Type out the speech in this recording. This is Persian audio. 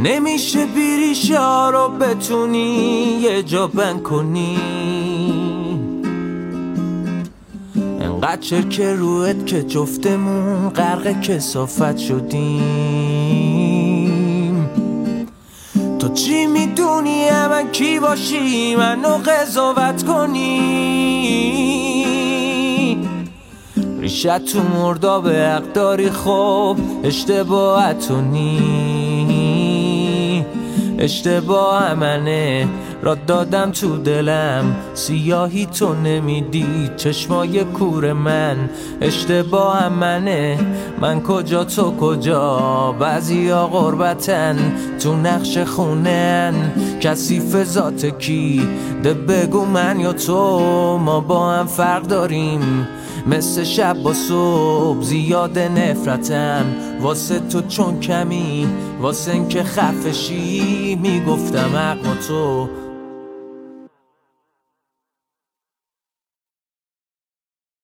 نمیشه بیریشا رو بتونی یه جا بند کنی، انقدر چرکه رویت که جفتمون غرق کثافت شدیم. تو چی میدونی من کی باشی منو قضاوت کنی؟ ریشت تو مرداب حق داری، خب اشتباهتونی، اشتباه منه، را دادم تو دلم سیاهی تو نمیدی چشمای کور من، اشتباه منه، من کجا تو کجا، بعضیا غربتن تو نقش خونن، کثیف ذات کی ده بگو من یا تو، ما با هم فرق داریم مثل شب با صبح، زیاد نفرتم واسه تو چون کمی، واسه این که خفشی میگفتم حق با تو